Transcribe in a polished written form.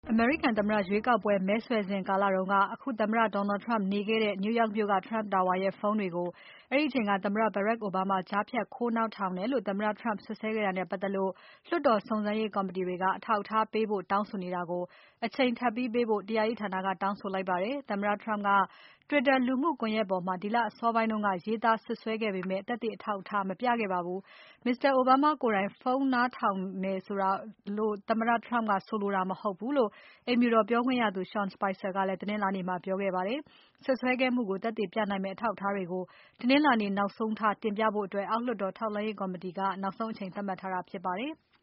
အမေရိကန်သမ္မတရွေးကောက်ပွဲမဲဆွယ်စဉ်ကာလတုန်းက အခုသမ္မတ Donald Trump နေခဲ့တဲ့ New York မြို့က Trump Tower ရဲ့ ဖုန်းတွေကို အဲဒီအချိန်က သမ္မတ Barack Obama ကြားဖြတ်ခိုးနှောက်ထောင်တယ်လို့ သမ္မတ Trump စွပ်စွဲခဲ့တာနဲ့ပတ်သက်လို့ လွှတ်တော်စုံစမ်းရေးကော်မတီတွေက အထောက်အထားပေးဖို့တောင်းဆိုနေတာကို အချိန်ထပ်ပြီးပေးဖို့ တရားရေးဌာနက တောင်းဆိုလိုက်ပါတယ်။ သမ္မတ Trump က Twitter လူမှုကွန်ယက်ပေါ်မှာ ဒီလအစောပိုင်းက ရေးသားစွပ်စွဲခဲ့ပေမဲ့ သက်သေအထောက်အထား မပြခဲ့ပါဘူး။ Mr. Obama ကိုယ်တိုင် ဖုန်းနားထောင်တယ်လို့ သမ္မတ Trump ကဆိုလိုတာမဟုတ်ဘူးလို့ အိမ်ဖြူတော်ပြောခွင့်ရသူ Sean Spicer ကလည်း တနင်္လာနေ့မှာ ပြောခဲ့ပါတယ်။ စွပ်စွဲခဲ့မှုကို သက်သေပြနိုင်မယ့် အထောက်အထားတွေကို တနင်္လာနေ့နောက်ဆုံးထားတင်ပြဖို့ အောက်လွှတ်တော်ထောက်လှမ်းရေးကော်မတီက နောက်ဆုံးအချိန်သတ်မှတ်ထားတာဖြစ်ပါတယ်။